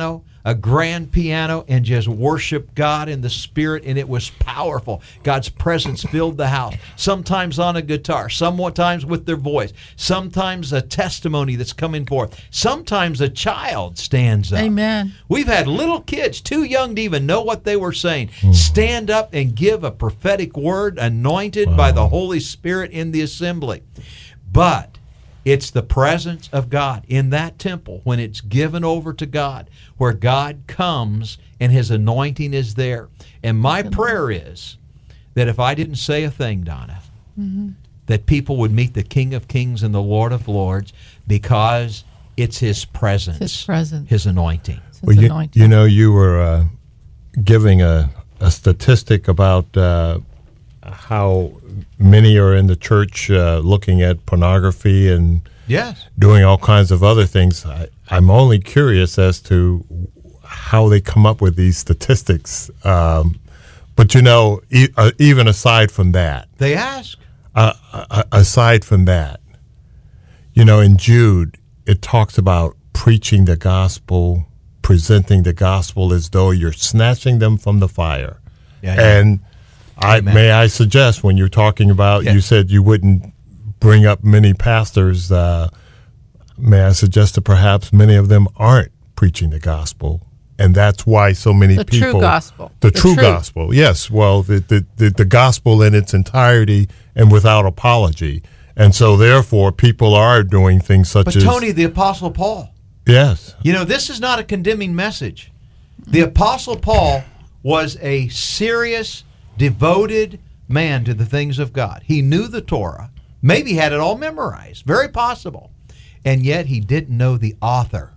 a grand piano and just worship God in the Spirit, and it was powerful. God's presence filled the house, sometimes on a guitar, sometimes with their voice, sometimes a testimony that's coming forth, sometimes a child stands up. Amen. We've had little kids, too young to even know what they were saying, stand up and give a prophetic word anointed by the Holy Spirit in the assembly. But it's the presence of God in that temple when it's given over to God, where God comes and His anointing is there. And my prayer is that if I didn't say a thing, Donna, mm-hmm. that people would meet the King of Kings and the Lord of Lords, because it's His presence, His presence, His anointing. His well, you, anointing. you know, you were uh, giving a, a statistic about uh, how many are in the church uh, looking at pornography and yes. doing all kinds of other things. I, I'm only curious as to how they come up with these statistics. Um, but, you know, e- uh, even aside from that, They ask. uh, uh, aside from that, you know, in Jude, it talks about preaching the gospel, presenting the gospel as though you're snatching them from the fire. Yeah, yeah. And I, Amen. may I suggest, when you're talking about, Yes. you said you wouldn't bring up many pastors, uh, may I suggest that perhaps many of them aren't preaching the gospel, and that's why so many The true people... gospel. The, The true truth. gospel, yes. Well, the, the, the, the gospel in its entirety and without apology. And so, therefore, people are doing things such But as... Tony, the Apostle Paul, Yes. you know, this is not a condemning message. The Apostle Paul was a serious, devoted man to the things of God. He knew the Torah, maybe had it all memorized, very possible, and yet he didn't know the author.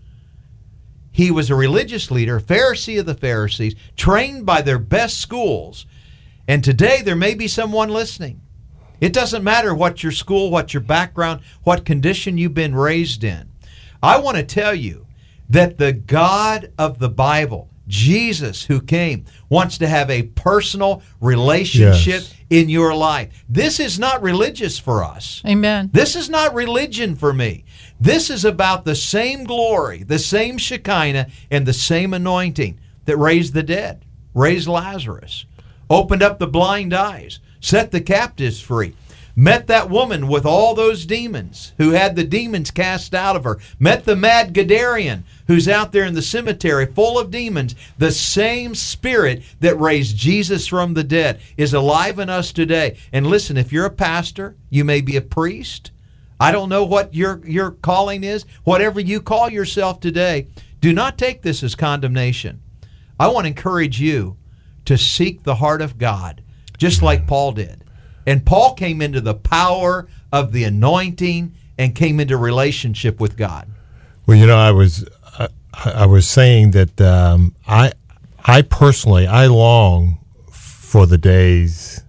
He was a religious leader, Pharisee of the Pharisees, trained by their best schools. And today there may be someone listening. It doesn't matter what your school, what your background, what condition you've been raised in. I want to tell you that the God of the Bible, Jesus who came, wants to have a personal relationship Yes. in your life. This is not religious for us. Amen. This is not religion for me. This is about the same glory, the same Shekinah, and the same anointing that raised the dead, raised Lazarus, opened up the blind eyes, set the captives free, met that woman with all those demons who had the demons cast out of her, met the mad Gadarian who's out there in the cemetery full of demons. The same Spirit that raised Jesus from the dead is alive in us today. And listen, if you're a pastor, you may be a priest. I don't know what your, your calling is. Whatever you call yourself today, do not take this as condemnation. I want to encourage you to seek the heart of God, just like Paul did. And Paul came into the power of the anointing and came into relationship with God. Well, you know, I was I, I was saying that um, I I personally I long for the days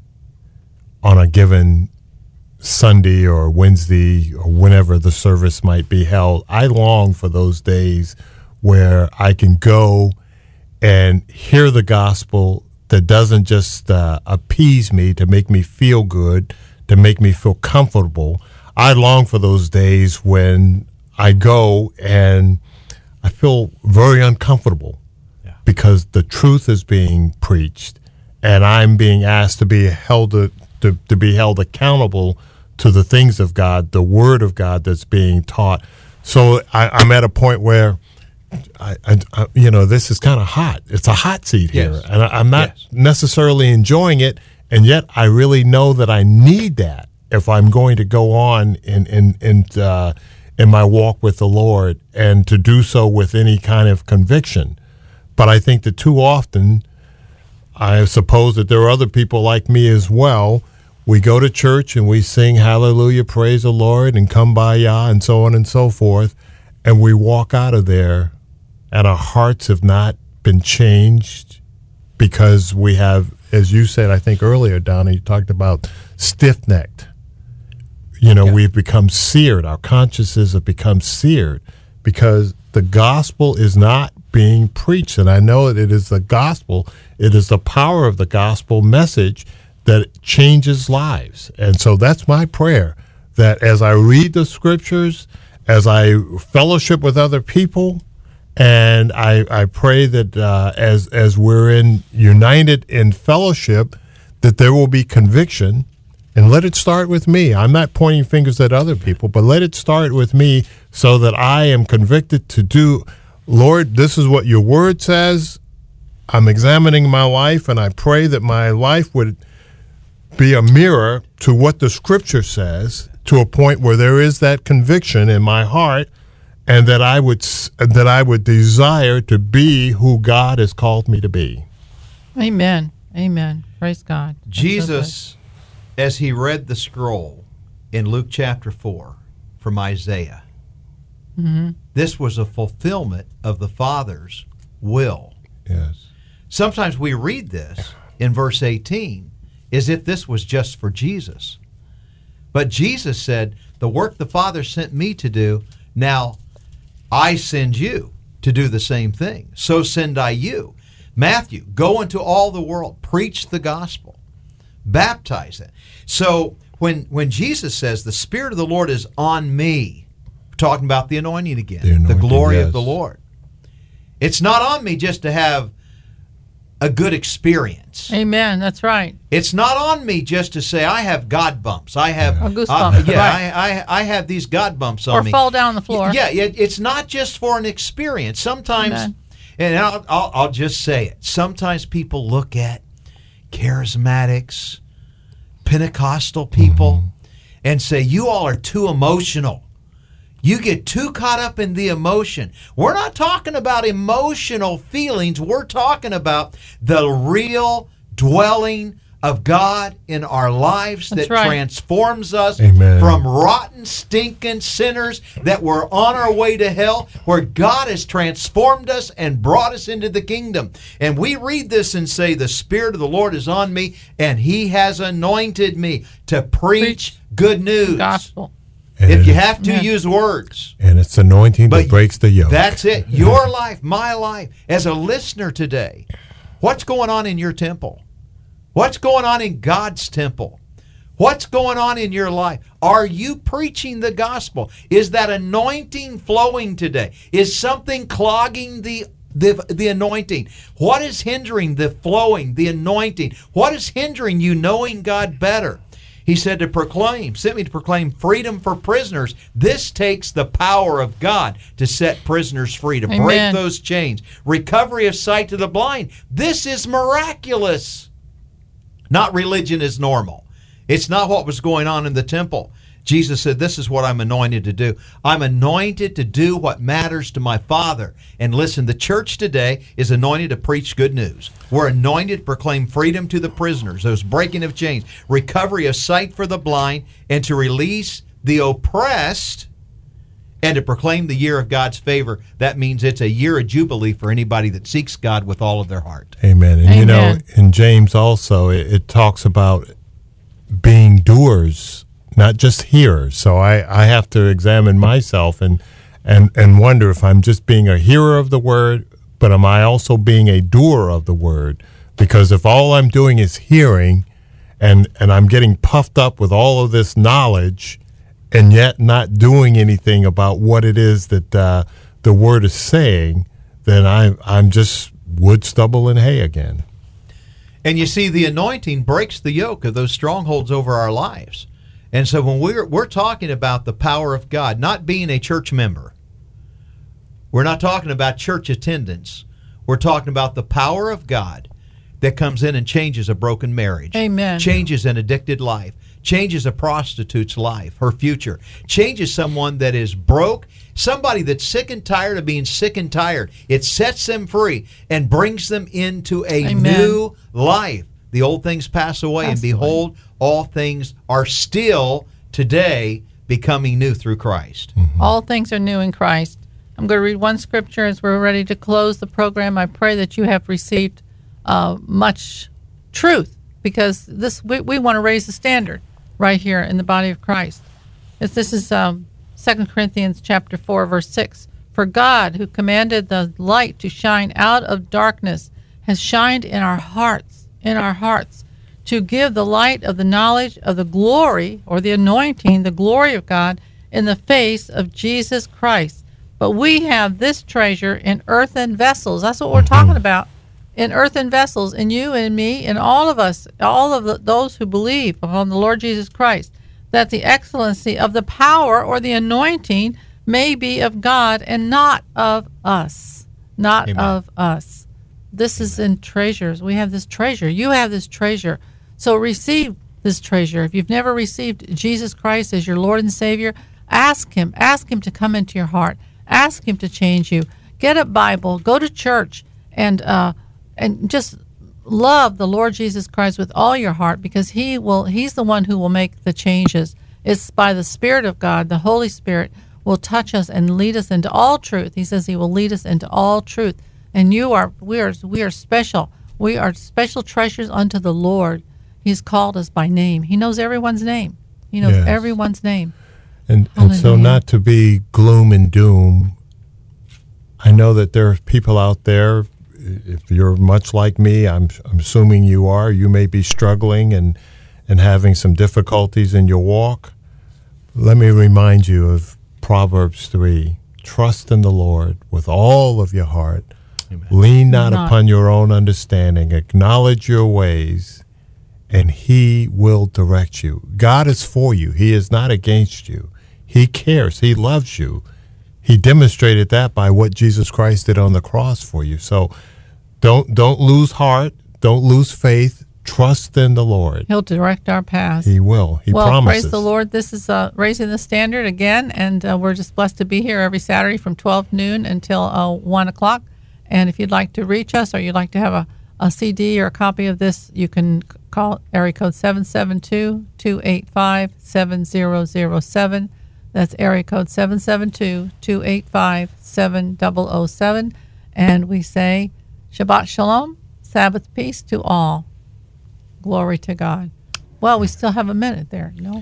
on a given Sunday or Wednesday or whenever the service might be held. I long for those days where I can go and hear the gospel that doesn't just uh, appease me to make me feel good, to make me feel comfortable. I long for those days when I go and I feel very uncomfortable Yeah. because the truth is being preached and I'm being asked to be held to, to, to be held accountable to the things of God, the Word of God that's being taught. So I, I'm at a point where I, I, I, you know, this is kind of hot. It's a hot seat here, Yes. and I, I'm not Yes. necessarily enjoying it. And yet, I really know that I need that if I'm going to go on in in in, uh, in my walk with the Lord, and to do so with any kind of conviction. But I think that too often, I suppose that there are other people like me as well. We go to church and we sing Hallelujah, praise the Lord, and Kumbaya, and so on and so forth, and we walk out of there and our hearts have not been changed because we have, as you said, I think earlier, Donna, you talked about stiff-necked. You know, Yeah. we've become seared. Our consciences have become seared because the gospel is not being preached. And I know that it is the gospel, it is the power of the gospel message that changes lives. And so that's my prayer, that as I read the scriptures, as I fellowship with other people, And I, I pray that uh, as as we're in united in fellowship, that there will be conviction, and let it start with me. I'm not pointing fingers at other people, but let it start with me so that I am convicted to do, Lord, this is what your word says. I'm examining my life, and I pray that my life would be a mirror to what the scripture says, to a point where there is that conviction in my heart, and that I would that I would desire to be who God has called me to be. Amen. Amen. Praise God. That's so Jesus, as he read the scroll in Luke chapter four from Isaiah, mm-hmm. this was a fulfillment of the Father's will. Yes. Sometimes we read this in verse eighteen as if this was just for Jesus. But Jesus said, the work the Father sent me to do, now I send you to do the same thing. So send I you. Matthew, go into all the world, preach the gospel, baptize it. So when when Jesus says the Spirit of the Lord is on me, we're talking about the anointing again, the, anointing, the glory yes. of the Lord. It's not on me just to have a good experience. Amen. That's right. It's not on me just to say I have God bumps. I have Or goosebumps. uh, yeah, right. I, I I have these God bumps on Or me. fall down the floor. Yeah, it, it's not just for an experience. Sometimes, Amen. and I'll, I'll I'll just say it. Sometimes people look at charismatics, Pentecostal people, Mm-hmm. and say you all are too emotional. You get too caught up in the emotion. We're not talking about emotional feelings. We're talking about the real dwelling of God in our lives That's that right. transforms us Amen. from rotten, stinking sinners that were on our way to hell, where God has transformed us and brought us into the kingdom. And we read this and say, the Spirit of the Lord is on me, and He has anointed me to preach, Preach good news. Gospel. And If you it- have to, Yeah. use words. and it's anointing But that breaks the yoke. That's it. Your life, my life, as a listener today, what's going on in your temple? What's going on in God's temple? What's going on in your life? Are you preaching the gospel? Is that anointing flowing today? Is something clogging the the, the anointing? What is hindering the flowing, the anointing? What is hindering you knowing God better? He said to proclaim, sent me to proclaim freedom for prisoners. This takes the power of God to set prisoners free, to Amen. break those chains. Recovery of sight to the blind. This is miraculous. Not religion is normal. It's not what was going on in the temple. Jesus said, this is what I'm anointed to do. I'm anointed to do what matters to my Father. And listen, the church today is anointed to preach good news. We're anointed to proclaim freedom to the prisoners, those breaking of chains, recovery of sight for the blind, and to release the oppressed, and to proclaim the year of God's favor. That means it's a year of jubilee for anybody that seeks God with all of their heart. Amen. And you know, Amen. in James also, it, it talks about being doers, not just hearers. So I, I have to examine myself and, and, and wonder if I'm just being a hearer of the word, but am I also being a doer of the word? Because if all I'm doing is hearing and, and I'm getting puffed up with all of this knowledge and yet not doing anything about what it is that uh, the word is saying, then I, I'm just wood, stubble, and hay again. And you see, the anointing breaks the yoke of those strongholds over our lives. And so when we're, we're talking about the power of God, not being a church member, we're not talking about church attendance. We're talking about the power of God that comes in and changes a broken marriage. Amen. Changes an addicted life. Changes a prostitute's life, her future. Changes someone that is broke, somebody that's sick and tired of being sick and tired. It sets them free and brings them into a Amen. new life. The old things pass away, and Pass behold, all things are still today becoming new through Christ. All things are new in Christ. I'm going to read one scripture as we're ready to close the program. I pray that you have received uh, much truth, because this we, we want to raise the standard right here in the body of Christ. It's, this is um, Second Corinthians chapter four, verse six. For God, who commanded the light to shine out of darkness, has shined in our hearts, in our hearts, to give the light of the knowledge of the glory, or the anointing, the glory of God, in the face of Jesus Christ. But we have this treasure in earthen vessels. That's what we're talking about. In earthen vessels, in you and me and all of us, all of the, those who believe upon the Lord Jesus Christ, that the excellency of the power or the anointing may be of God and not of us. Not Amen. of us. This Amen. Is in treasures. We have this treasure. You have this treasure. So receive this treasure. If you've never received Jesus Christ as your Lord and Savior, ask Him. Ask Him to come into your heart. Ask Him to change you. Get a Bible. Go to church and uh, and just love the Lord Jesus Christ with all your heart, because He will. He's the one who will make the changes. It's by the Spirit of God. The Holy Spirit will touch us and lead us into all truth. He says He will lead us into all truth. And you are, we are, we are special. We are special treasures unto the Lord. He's called us by name. He knows everyone's name. He knows Yes. everyone's name. And, and so, Hallelujah. not to be gloom and doom, I know that there are people out there, if you're much like me, I'm, I'm assuming you are, you may be struggling and, and having some difficulties in your walk. Let me remind you of Proverbs three. Trust in the Lord with all of your heart. Amen. Lean not, Not. upon your own understanding. Acknowledge your ways, and He will direct you. God is for you. He is not against you. He cares. He loves you. He demonstrated that by what Jesus Christ did on the cross for you. So don't don't lose heart. Don't lose faith. Trust in the Lord. He'll direct our paths. He will. He well, promises. praise the Lord. This is uh, Raising the Standard again, and uh, we're just blessed to be here every Saturday from twelve noon until uh, one o'clock. And if you'd like to reach us, or you'd like to have a, a C D or a copy of this, you can call area code seven seven two, two eight five, seven zero zero seven. That's area code seven seven two, two eight five, seven zero zero seven. And we say, Shabbat Shalom, Sabbath peace to all. Glory to God. Well, we still have a minute there, no?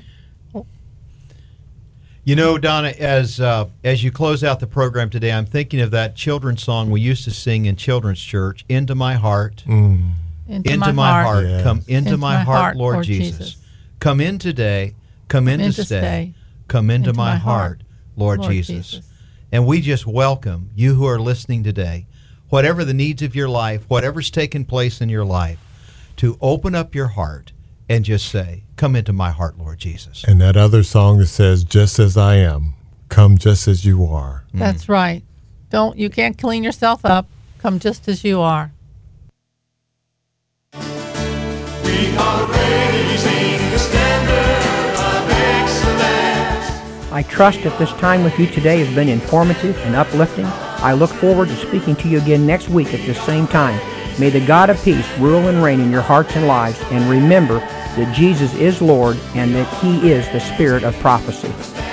You know, Donna, as uh, as you close out the program today, I'm thinking of that children's song we used to sing in children's church, Into My Heart. Mm. Into, Into my heart. Yes. Come into, Into my, my heart, heart, Lord, Lord Jesus. Jesus. Come in today. Come in to into stay. stay. Come into, Into my, my heart, heart, Lord, Lord Jesus. Jesus. And we just welcome you who are listening today, whatever the needs of your life, whatever's taken place in your life, to open up your heart and just say, come into my heart, Lord Jesus. And that other song that says, just as I am, come just as you are. That's right. Don't you can't clean yourself up. Come just as you are. We are raising the standard of excellence. I trust that this time with you today has been informative and uplifting. I look forward to speaking to you again next week at this same time. May the God of peace rule and reign in your hearts and lives, and remember that Jesus is Lord and that He is the Spirit of prophecy.